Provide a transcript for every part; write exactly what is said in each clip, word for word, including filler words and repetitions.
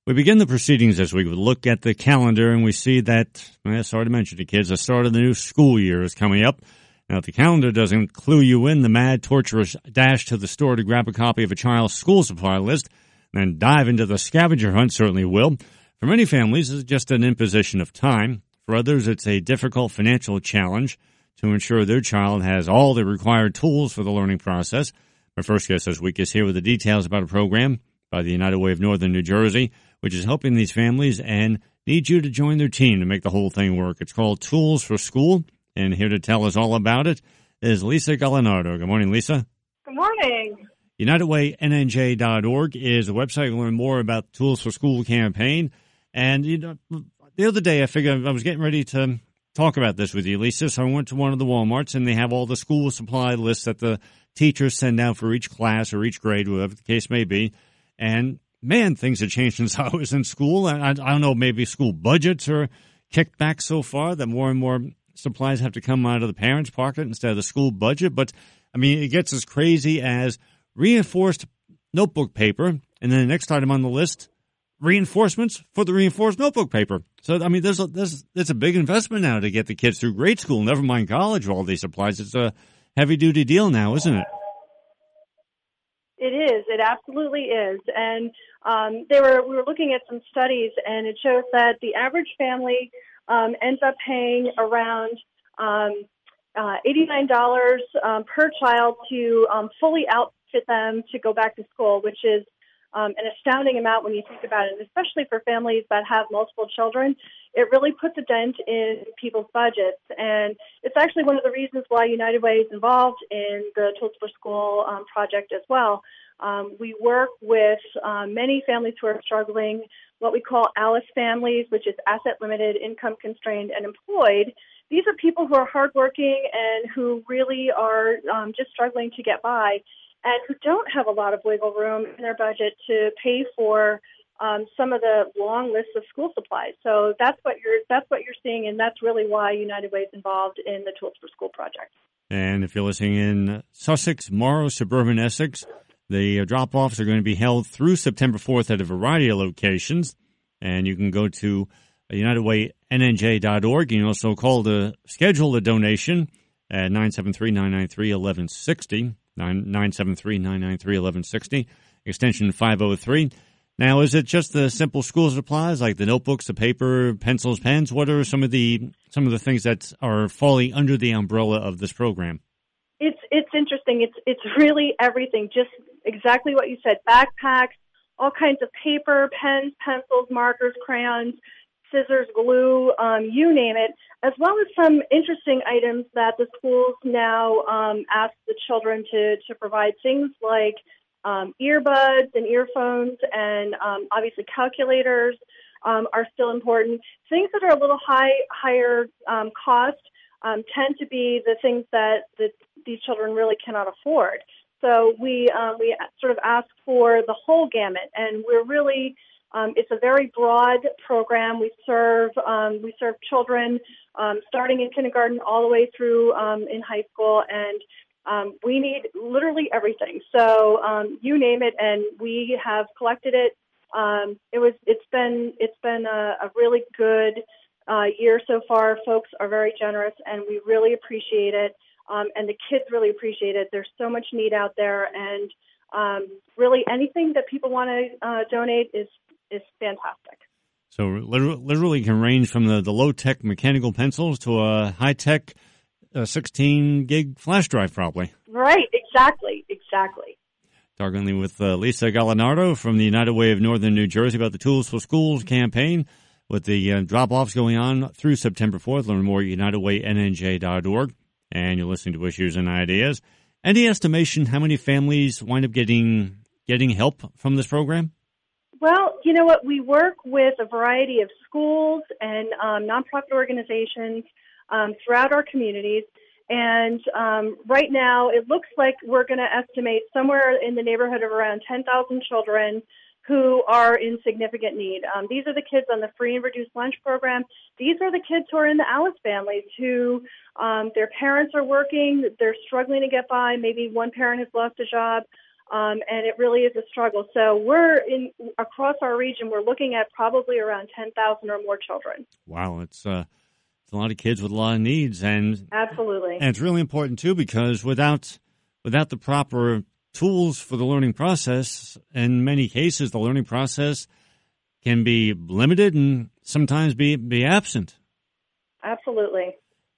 We begin the proceedings this week with a look at the calendar, and we see that, well, sorry to mention to kids, the start of the new school year is coming up. Now, if the calendar doesn't clue you in, the mad, torturous dash to the store to grab a copy of a child's school supply list, then dive into the scavenger hunt certainly will. For many families, it's just an imposition of time. For others, it's a difficult financial challenge to ensure their child has all the required tools for the learning process. My first guest this week is here with the details about a program by the United Way of Northern New Jersey, which is helping these families and needs you to join their team to make the whole thing work. It's called Tools for School, and here to tell us all about it is Lisa Gallinardo. Good morning, Lisa. Good morning. United Way N N J dot org is a website to learn more about the Tools for School campaign. And you know, the other day I figured I was getting ready to talk about this with you, Lisa, so I went to one of the Walmarts, and they have all the school supply lists that the teachers send out for each class or each grade, whatever the case may be. And, man, things have changed since I was in school. I, I don't know, maybe school budgets are kicked back so far that more and more supplies have to come out of the parents' pocket instead of the school budget. But, I mean, it gets as crazy as reinforced notebook paper, and then the next item on the list, reinforcements for the reinforced notebook paper. So, I mean, there's a, there's, there's a big investment now to get the kids through grade school, never mind college with all these supplies. It's a heavy-duty deal now, isn't it? It is. It absolutely is. And um, they were we were looking at some studies, and it shows that the average family um, ends up paying around um, uh, eighty-nine dollars um, per child to um, fully outfit them to go back to school, which is um, an astounding amount when you think about it, and especially for families that have multiple children. It really puts a dent in people's budgets, and it's actually one of the reasons why United Way is involved in the Tools for School um, project as well. Um, we work with um, many families who are struggling, what we call ALICE families, which is asset limited, income constrained, and employed. These are people who are hardworking and who really are um, just struggling to get by, and who don't have a lot of wiggle room in their budget to pay for Um, some of the long lists of school supplies. So that's what you're that's what you're seeing, and that's really why United Way is involved in the Tools for School project. And if you're listening in Sussex, Morrow, suburban Essex, the uh, drop-offs are going to be held through September fourth at a variety of locations. And you can go to United Way N N J dot org. You can also call to schedule a donation at nine seven three, nine nine three, one one six zero, nine seven three, nine nine three, one one six zero, extension five oh three. Now, is it just the simple school supplies like the notebooks, the paper, pencils, pens? What are some of the some of the things that are falling under the umbrella of this program? It's it's interesting. It's it's really everything. Just exactly what you said. Backpacks, all kinds of paper, pens, pencils, markers, crayons, scissors, glue, um, you name it, as well as some interesting items that the schools now um, ask the children to to provide. Things like Um, earbuds and earphones, and um, obviously calculators um, are still important. Things that are a little high, higher um, cost um, tend to be the things that, that these children really cannot afford. So we um, we sort of ask for the whole gamut, and we're really um, it's a very broad program. We serve um, we serve children um, starting in kindergarten all the way through um, in high school, and Um, we need literally everything. So um, you name it, and we have collected it. Um, it was. It's been. It's been a, a really good uh, year so far. Folks are very generous, and we really appreciate it. Um, and the kids really appreciate it. There's so much need out there, and um, really anything that people want to uh, donate is is fantastic. So literally can range from the, the low-tech mechanical pencils to a high-tech a sixteen gig flash drive, probably. Right, exactly, exactly. Talking with uh, Lisa Gallinardo from the United Way of Northern New Jersey about the Tools for Schools campaign with the uh, drop-offs going on through September fourth. Learn more at United Way N N J dot org. And you're listening to Issues and Ideas. Any estimation how many families wind up getting getting help from this program? Well, you know what? We work with a variety of schools and um, nonprofit organizations Um, throughout our communities. And um, right now, it looks like we're going to estimate somewhere in the neighborhood of around ten thousand children who are in significant need. Um, these are the kids on the free and reduced lunch program. These are the kids who are in the ALICE families who um, their parents are working, they're struggling to get by. Maybe one parent has lost a job. Um, and it really is a struggle. So we're in across our region, we're looking at probably around ten thousand or more children. Wow, it's, uh, it's a lot of kids with a lot of needs. And absolutely. And it's really important, too, because without without the proper tools for the learning process, in many cases, the learning process can be limited and sometimes be, be absent. Absolutely.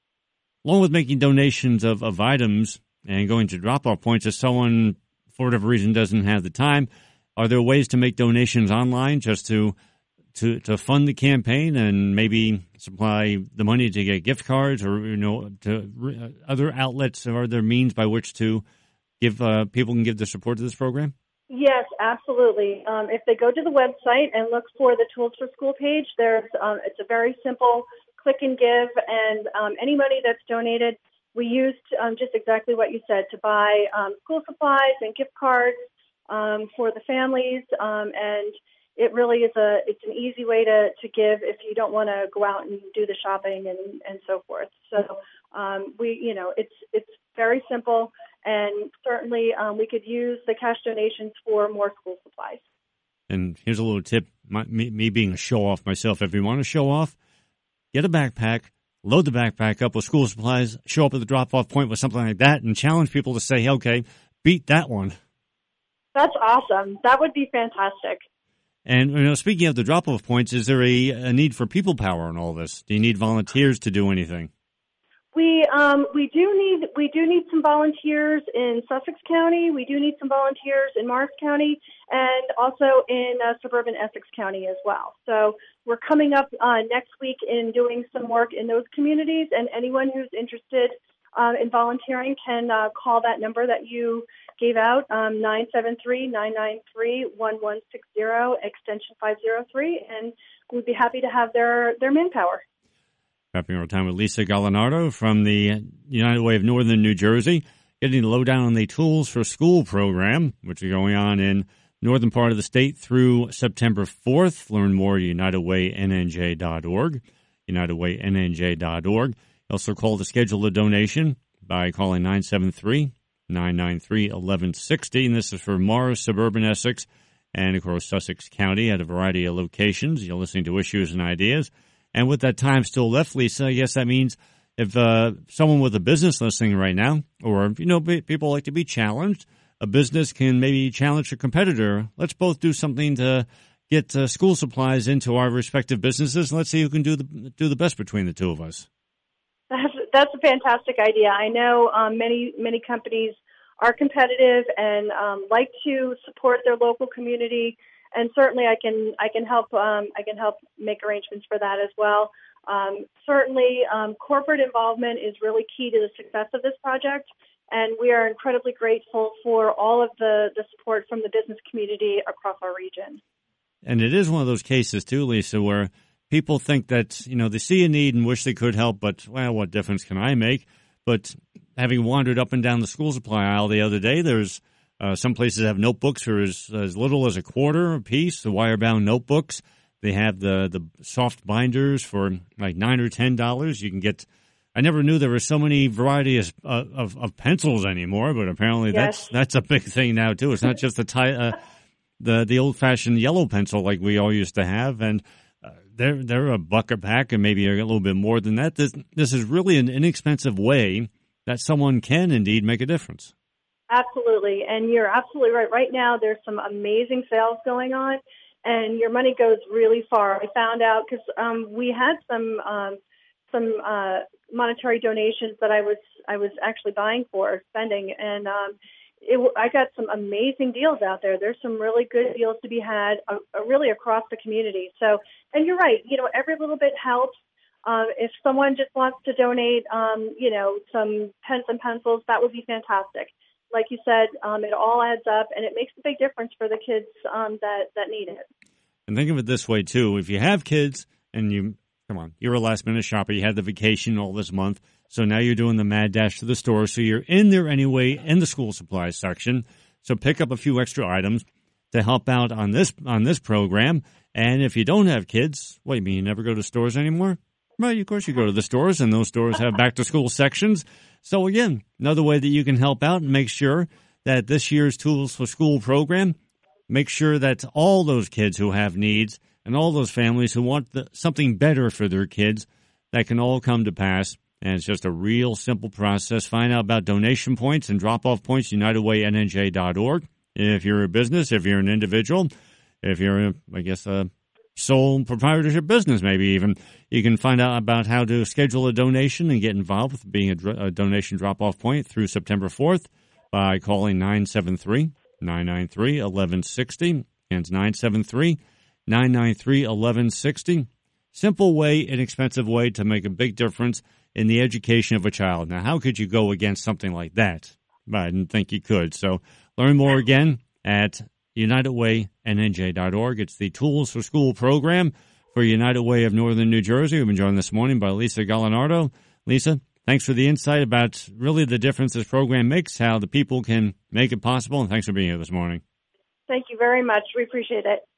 Along with making donations of, of items and going to drop-off points, if someone, for whatever reason, doesn't have the time, are there ways to make donations online just to to to fund the campaign and maybe supply the money to get gift cards, or you know, to other outlets? Are there means by which to give uh, people can give their support to this program? Yes, absolutely. Um, if they go to the website and look for the Tools for School page, there's um, it's a very simple click and give, and um, any money that's donated, we used um, just exactly what you said, to buy um, school supplies and gift cards um, for the families, um, and it really is a it's an easy way to, to give if you don't want to go out and do the shopping and, and so forth. So um, we you know it's it's very simple, and certainly um, we could use the cash donations for more school supplies. And here's a little tip: My, me, me being a show off myself, if you want to show off, get a backpack. Load the backpack up with school supplies, show up at the drop-off point with something like that, and challenge people to say, okay, beat that one. That's awesome. That would be fantastic. And you know, speaking of the drop-off points, is there a, a need for people power in all this? Do you need volunteers to do anything? We um, we do need we do need some volunteers in Sussex County. We do need some volunteers in Morris County, and also in uh, suburban Essex County as well. So we're coming up uh, next week in doing some work in those communities, and anyone who's interested uh, in volunteering can uh, call that number that you gave out, um, nine seven three, nine nine three, one one six zero, extension five oh three, and we'd be happy to have their, their manpower. Wrapping our time with Lisa Gallinardo from the United Way of Northern New Jersey, getting the lowdown on the Tools for School program, which is going on in northern part of the state through September fourth. Learn more at united way n n j dot org, united way n n j dot org. Also call to schedule a donation by calling nine seven three, nine nine three, one one six zero. And this is for Morris, suburban Essex, and, of course, Sussex County at a variety of locations. You're listening to Issues and Ideas. And with that time still left, Lisa, I guess that means if uh, someone with a business listening right now, or, you know, people like to be challenged, a business can maybe challenge a competitor. Let's both do something to get uh, school supplies into our respective businesses, and let's see who can do the do the best between the two of us. That's, that's a fantastic idea. I know um, many many companies are competitive and um, like to support their local community. And certainly, I can I can help um, I can help make arrangements for that as well. Um, certainly, um, corporate involvement is really key to the success of this project, and we are incredibly grateful for all of the, the support from the business community across our region. And it is one of those cases too, Lisa, where people think that you know they see a need and wish they could help, but well, what difference can I make? But having wandered up and down the school supply aisle the other day, there's Uh, some places have notebooks for as, as little as a quarter a piece, the wire-bound notebooks. They have the, the soft binders for like nine or ten dollars. You can get. I never knew there were so many varieties of, of, of pencils anymore, but apparently yes. that's that's a big thing now too. It's not just the ty- uh, the the old-fashioned yellow pencil like we all used to have, and uh, they're they're a buck a pack, and maybe a little bit more than that. This this is really an inexpensive way that someone can indeed make a difference. Absolutely, and you're absolutely right. Right now, there's some amazing sales going on, and your money goes really far. I found out because um, we had some um, some uh, monetary donations that I was I was actually buying for spending, and um, it, I got some amazing deals out there. There's some really good deals to be had, uh, really across the community. So, and you're right. You know, every little bit helps. Um, if someone just wants to donate, um, you know, some pens and pencils, that would be fantastic. Like you said, um, it all adds up, and it makes a big difference for the kids um, that, that need it. And think of it this way, too. If you have kids and you, come on, you're a last-minute shopper, you had the vacation all this month, so now you're doing the mad dash to the store, so you're in there anyway in the school supplies section. So pick up a few extra items to help out on this on this program. And if you don't have kids, what, you mean you never go to stores anymore? Right, of course you go to the stores, and those stores have back-to-school sections. So, again, another way that you can help out and make sure that this year's Tools for School program makes sure that all those kids who have needs and all those families who want the, something better for their kids, that can all come to pass. And it's just a real simple process. Find out about donation points and drop-off points, united way N N J dot org. If you're a business, if you're an individual, if you're, a, I guess, a sole proprietorship business maybe even, you can find out about how to schedule a donation and get involved with being a, a donation drop-off point through September fourth by calling nine seven three, nine nine three, one one six zero. And it's nine seven three, nine nine three, one one six zero. Simple way, inexpensive way to make a big difference in the education of a child. Now, how could you go against something like that? I didn't think you could. So learn more again at united way N N J dot org. It's the Tools for School program for United Way of Northern New Jersey. We've been joined this morning by Lisa Gallinardo. Lisa, thanks for the insight about really the difference this program makes, how the people can make it possible, and thanks for being here this morning. Thank you very much. We appreciate it.